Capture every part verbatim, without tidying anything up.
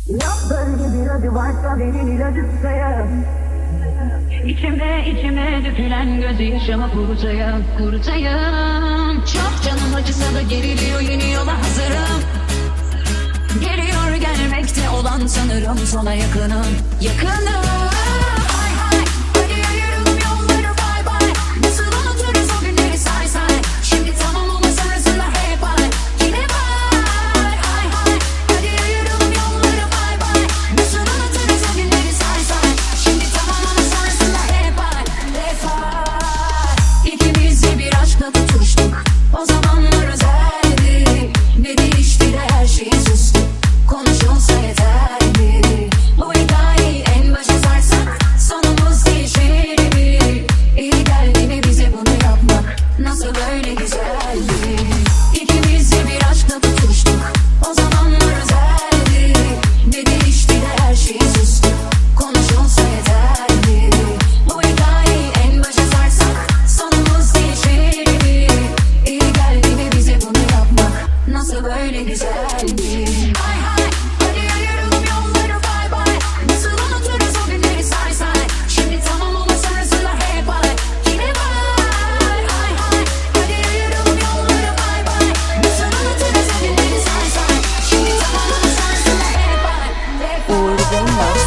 Yok böyle bir acı varsa benim ilacı tutayım. İçime içime dökülen gözü yaşama kurutayım, kurutayım. Çok canım acısa da geriliyor, yeni yola hazırım. Geliyor gelmekte olan sanırım sona yakınım, yakınım. Hay hay, hadi ayıralım yolları, bay bay. Nasıl unuturuz o günleri, say say. Şimdi tamam ama sonrasında hep ay. Yine var, hay hay, hadi ayıralım yolları, bay bay. Nasıl unuturuz o günleri, say say. Şimdi tamam ama sonrasında hep ay, hep ay. İkimiz de bir aşkla tutuştuk, o zamanlar özeldi. Ne değişti de her şey sustu, konuşulsa yeterdi. Bu hikayeyi en başa sarsak sonumuz değişir mi? İyi geldi mi bize bunu yapmak, nasıl böyle güzeldi. İkimiz de bir aşkla tutuştuk, o zamanlar özeldi. Ne değişti de her şey sustu, konuşulsa yeterdi. Bu hikayeyi en başa sarsak sonumuz değişir mi? İyi geldi mi bize bunu yapmak, nasıl böyle güzeldi. Hay hay, hadi ayıralım yolları, bay bay. Nasıl unuturuz o günleri, say say. Şimdi tamam ama sonrasında hep ay. Yine var, hay hay, hadi ayıralım yolları, bay bay. Nasıl unuturuz o günleri, say say. Şimdi tamam ama sonrasında hep ay, hep ay. Uğur Bölmez.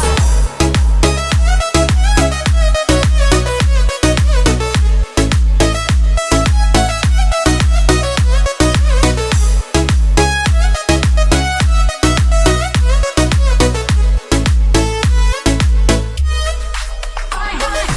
Hay hay.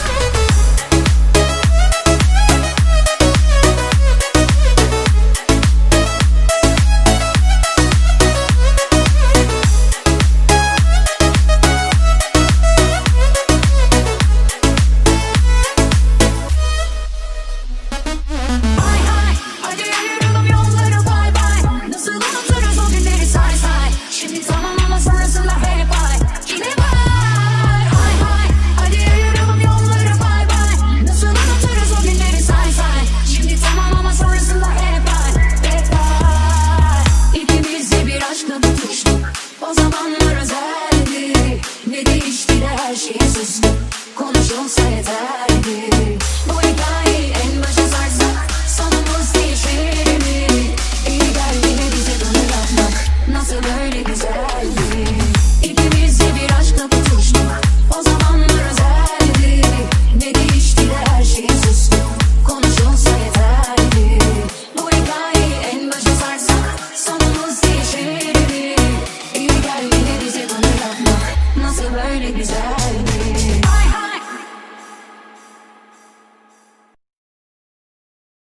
Hay hay, hadi ayıralım yolları, bay bay. Nasıl unuturuz o günleri, say say. Şimdi tamam ama sonrasında hep ay. Yine var, hay hay, hadi ayıralım yolları, bay bay. Nasıl unuturuz o günleri, say say. Şimdi tamam ama sonrasında hep ay, hep ay. İkimiz de bir aşkla tutuştuk, o zamanlar özeldi. Ne değişti de her şey sustu, konuşulsa yeterdi. Bu hikayeyi en başa sarsak sonumuz değişir mi? İyi geldi mi bize bunu yapmak, nasıl böyle güzeldi. İkimiz de bir aşkla tutuştuk, o zamanlar özeldi. Ne değişti de her şey sustu, konuşulsa yeterdi. Bu hikayeyi en başa sarsak sonumuz değişir mi? İyi geldi mi bize bunu yapmak, nasıl böyle güzel.